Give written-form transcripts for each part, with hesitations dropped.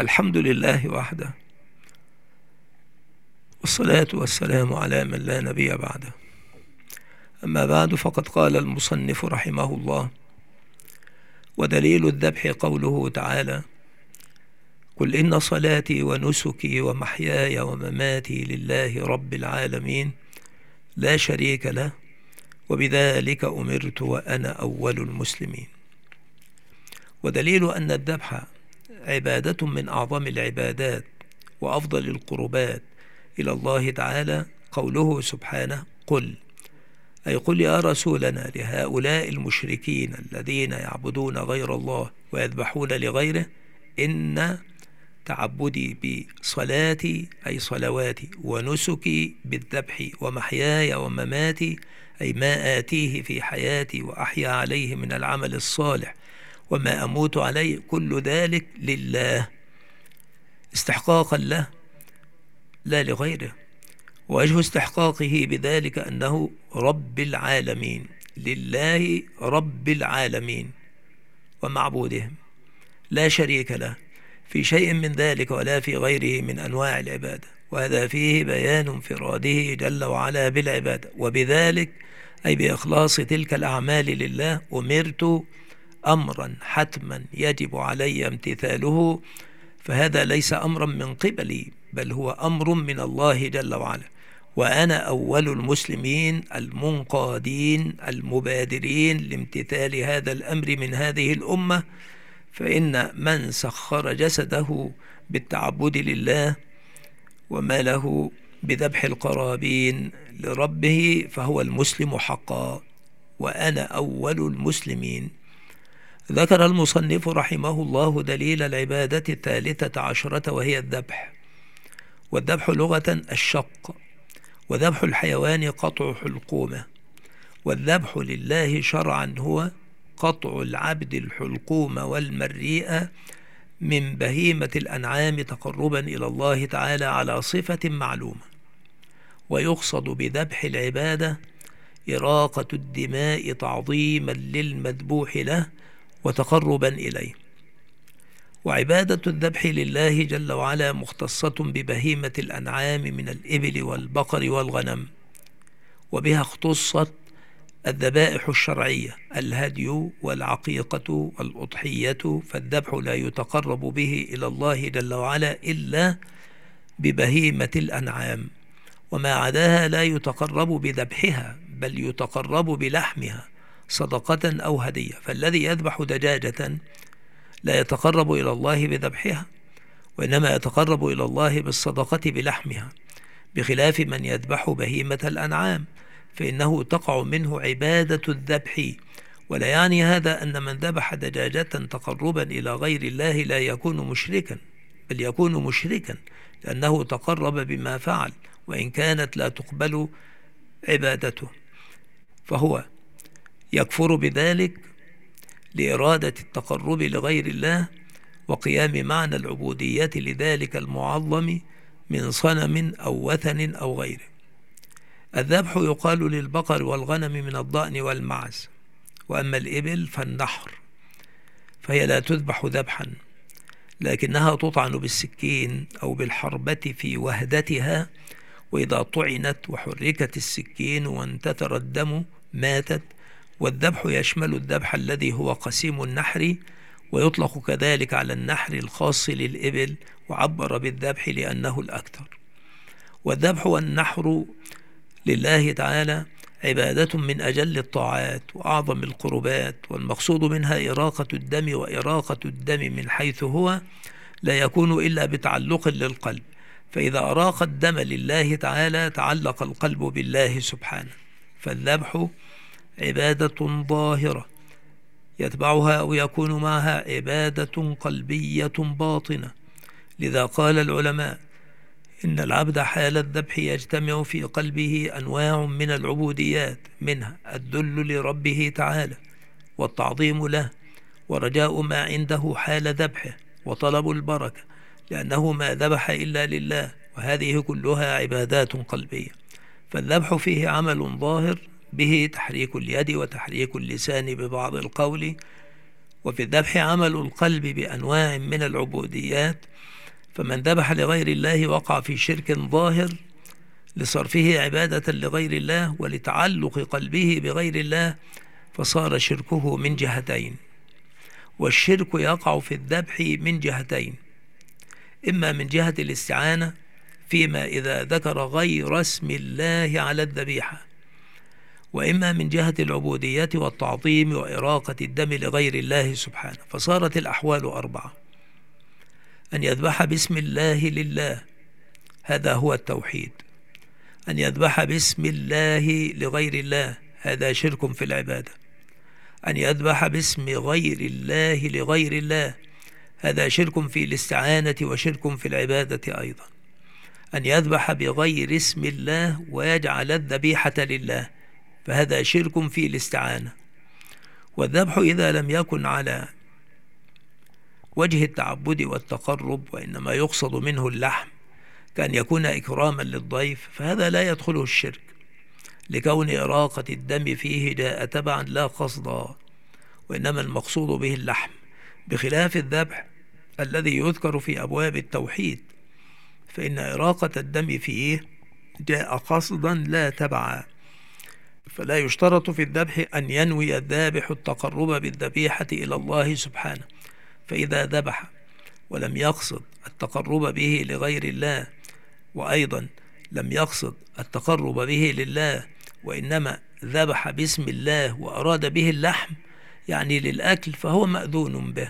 الحمد لله وحده، والصلاة والسلام على من لا نبي بعده. أما بعد، فقد قال المصنف رحمه الله: ودليل الذبح قوله تعالى: قل إن صلاتي ونسكي ومحياي ومماتي لله رب العالمين لا شريك له وبذلك أمرت وأنا أول المسلمين. ودليل أن الذبح عبادة من أعظم العبادات وأفضل القربات إلى الله تعالى قوله سبحانه: قل، أي قل يا رسولنا لهؤلاء المشركين الذين يعبدون غير الله ويذبحون لغيره: إن تعبدي بصلاتي أي صلواتي، ونسكي بالذبح، ومحياي ومماتي أي ما آتيه في حياتي وأحيا عليه من العمل الصالح وما أموت عليه، كل ذلك لله استحقاقا له لا لغيره. ووجه استحقاقه بذلك أنه رب العالمين، لله رب العالمين ومعبودهم لا شريك له في شيء من ذلك ولا في غيره من أنواع العبادة. وهذا فيه بيان انفراده جل وعلا بالعبادة، وبذلك أي بإخلاص تلك الأعمال لله أمرت أمرا حتما يجب علي امتثاله، فهذا ليس أمرا من قبلي بل هو أمر من الله جل وعلا. وأنا أول المسلمين المنقادين المبادرين لامتثال هذا الأمر من هذه الأمة، فإن من سخر جسده بالتعبد لله وماله بذبح القرابين لربه فهو المسلم حقا، وأنا أول المسلمين. ذكر المصنف رحمه الله دليل العبادة الثالثة عشرة وهي الذبح. والذبح لغة الشق، وذبح الحيوان قطع حلقومه، والذبح لله شرعا هو قطع العبد الحلقوم والمريء من بهيمة الأنعام تقربا إلى الله تعالى على صفة معلومة. ويقصد بذبح العبادة إراقة الدماء تعظيما للمذبوح له وتقربا إليه. وعبادة الذبح لله جل وعلا مختصة ببهيمة الأنعام من الإبل والبقر والغنم، وبها اختصت الذبائح الشرعية: الهدي والعقيقة والأضحية، فالذبح لا يتقرب به إلى الله جل وعلا إلا ببهيمة الأنعام، وما عداها لا يتقرب بذبحها بل يتقرب بلحمها صدقة أو هدية. فالذي يذبح دجاجة لا يتقرب إلى الله بذبحها، وإنما يتقرب إلى الله بالصدقة بلحمها، بخلاف من يذبح بهيمة الأنعام فإنه تقع منه عبادة الذبح. ولا يعني هذا أن من ذبح دجاجة تقربا إلى غير الله لا يكون مشركا، بل يكون مشركا لأنه تقرب بما فعل وإن كانت لا تقبل عبادته، فهو يكفر بذلك لإرادة التقرب لغير الله وقيام معنى العبودية لذلك المعظم من صنم أو وثن أو غيره. الذبح يقال للبقر والغنم من الضأن والمعز. وأما الإبل فالنحر، فهي لا تذبح ذبحا لكنها تطعن بالسكين أو بالحربة في وهدتها، وإذا طعنت وحركت السكين وانتثر الدم ماتت. والذبح يشمل الذبح الذي هو قسيم النحر، ويطلق كذلك على النحر الخاص للإبل، وعبر بالذبح لأنه الأكثر. والذبح والنحر لله تعالى عبادة من أجل الطاعات وأعظم القربات، والمقصود منها إراقة الدم، وإراقة الدم من حيث هو لا يكون إلا بتعلق للقلب، فإذا أراق الدم لله تعالى تعلق القلب بالله سبحانه. فالذبح عبادة ظاهرة يتبعها أو يكون معها عبادة قلبية باطنة. لذا قال العلماء إن العبد حال الذبح يجتمع في قلبه أنواع من العبوديات، منها الذل لربه تعالى والتعظيم له ورجاء ما عنده حال ذبحه وطلب البركة لأنه ما ذبح إلا لله، وهذه كلها عبادات قلبية. فالذبح فيه عمل ظاهر به تحريك اليد وتحريك اللسان ببعض القول وفي الذبح عمل القلب بأنواع من العبوديات، فمن ذبح لغير الله وقع في شرك ظاهر لصرفه عبادة لغير الله ولتعلق قلبه بغير الله، فصار شركه من جهتين. والشرك يقع في الذبح من جهتين: إما من جهة الاستعانة فيما إذا ذكر غير اسم الله على الذبيحة، وإما من جهة العبودية والتعظيم وإراقة الدم لغير الله سبحانه. فصارت الأحوال 4: أن يذبح باسم الله لله، هذا هو التوحيد. أن يذبح باسم الله لغير الله، هذا شرك في العبادة. أن يذبح باسم غير الله لغير الله، هذا شرك في الاستعانة وشرك في العبادة أيضا. أن يذبح بغير اسم الله ويجعل الذبيحة لله، فهذا شرك في الاستعانة. والذبح إذا لم يكن على وجه التعبد والتقرب وإنما يقصد منه اللحم، كأن يكون إكراما للضيف، فهذا لا يدخله الشرك، لكون إراقة الدم فيه جاء تبعا لا قصدا، وإنما المقصود به اللحم، بخلاف الذبح الذي يذكر في أبواب التوحيد، فإن إراقة الدم فيه جاء قصدا لا تبعا. فلا يشترط في الذبح أن ينوي الذابح التقرب بالذبيحة إلى الله سبحانه، فإذا ذبح ولم يقصد التقرب به لغير الله، وأيضا لم يقصد التقرب به لله، وإنما ذبح باسم الله وأراد به اللحم يعني للأكل، فهو مأذون به.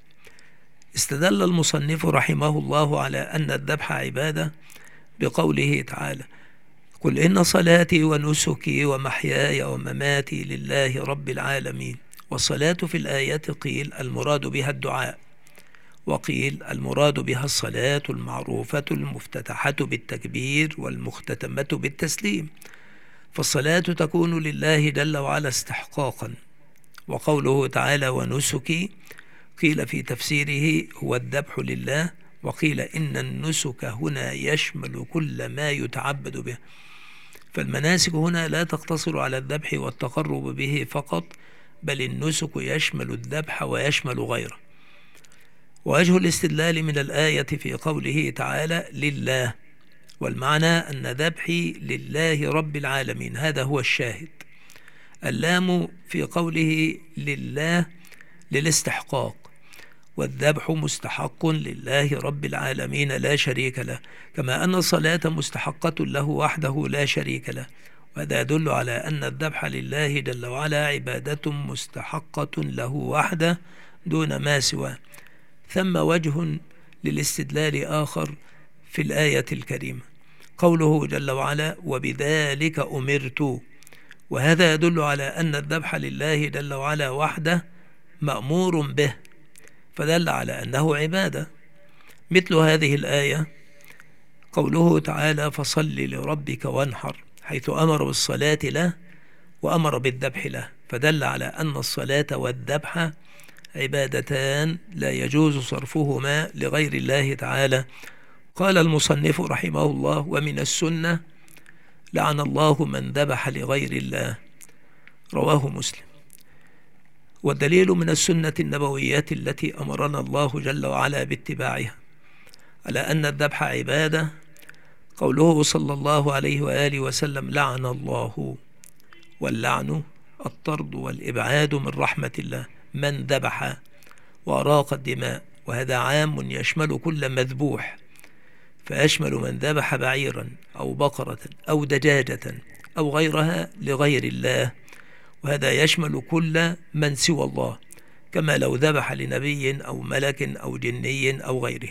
استدل المصنف رحمه الله على أن الذبح عبادة بقوله تعالى: قل إن صلاتي ونسكي ومحياي ومماتي لله رب العالمين. والصلاة في الآية قيل المراد بها الدعاء، وقيل المراد بها الصلاة المعروفة المفتتحة بالتكبير والمختتمة بالتسليم، فالصلاة تكون لله جل وعلا استحقاقا. وقوله تعالى ونسكي قيل في تفسيره هو الذبح لله، وقيل إن النسك هنا يشمل كل ما يتعبد به، فالمناسك هنا لا تقتصر على الذبح والتقرب به فقط، بل النسك يشمل الذبح ويشمل غيره. ووجه الاستدلال من الآية في قوله تعالى لله، والمعنى أن ذبحي لله رب العالمين، هذا هو الشاهد. اللام في قوله لله للاستحقاق، والذبح مستحق لله رب العالمين لا شريك له، كما أن الصلاة مستحقة له وحده لا شريك له، وهذا يدل على أن الذبح لله جل وعلا عبادة مستحقة له وحده دون ما سواه. ثم وجه للاستدلال آخر في الآية الكريمة، قوله جل وعلا وبذلك أمرت، وهذا يدل على أن الذبح لله جل وعلا وحده مأمور به، فدل على أنه عبادة. مثل هذه الآية قوله تعالى فصل لربك وانحر، حيث أمر بالصلاة له وأمر بالذبح له، فدل على أن الصلاة والذبح عبادتان لا يجوز صرفهما لغير الله تعالى. قال المصنف رحمه الله ومن السنة لعن الله من ذبح لغير الله، رواه مسلم. والدليل من السنة النبوية التي أمرنا الله جل وعلا باتباعها على أن الذبح عبادة قوله صلى الله عليه وآله وسلم لعن الله، واللعن الطرد والإبعاد من رحمة الله، من ذبح وأراق الدماء، وهذا عام يشمل كل مذبوح، فيشمل من ذبح بعيرا أو بقرة أو دجاجة أو غيرها لغير الله، وهذا يشمل كل من سوى الله، كما لو ذبح لنبي أو ملك أو جني أو غيره.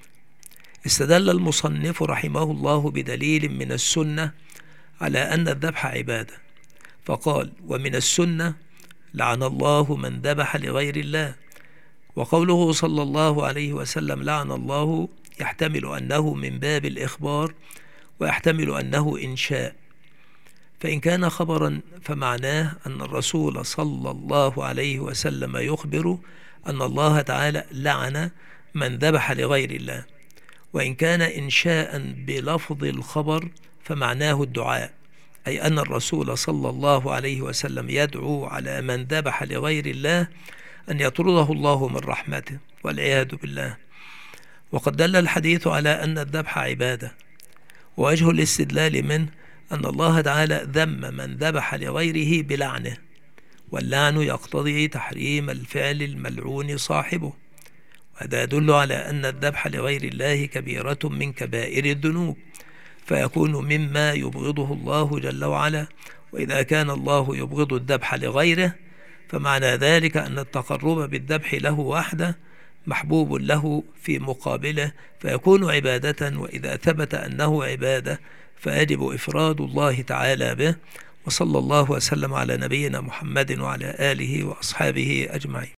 استدل المصنف رحمه الله بدليل من السنة على أن الذبح عبادة، فقال ومن السنة لعن الله من ذبح لغير الله. وقوله صلى الله عليه وسلم لعن الله يحتمل أنه من باب الإخبار، ويحتمل أنه إنشاء، فإن كان خبرا فمعناه أن الرسول صلى الله عليه وسلم يخبر أن الله تعالى لعن من ذبح لغير الله، وإن كان إنشاء بلفظ الخبر فمعناه الدعاء، أي أن الرسول صلى الله عليه وسلم يدعو على من ذبح لغير الله أن يطرده الله من رحمته والعياذ بالله. وقد دل الحديث على أن الذبح عبادة، ووجه الاستدلال منه أن الله تعالى ذم من ذبح لغيره بلعنه، واللعن يقتضي تحريم الفعل الملعون صاحبه، وهذا يدل على أن الذبح لغير الله كبيرة من كبائر الذنوب، فيكون مما يبغضه الله جل وعلا. وإذا كان الله يبغض الذبح لغيره فمعنى ذلك أن التقرب بالذبح له وحده محبوب له في مقابله، فيكون عبادة. وإذا ثبت أنه عبادة فيجب إفراد الله تعالى به. وصلى الله وسلم على نبينا محمد وعلى آله وأصحابه أجمعين.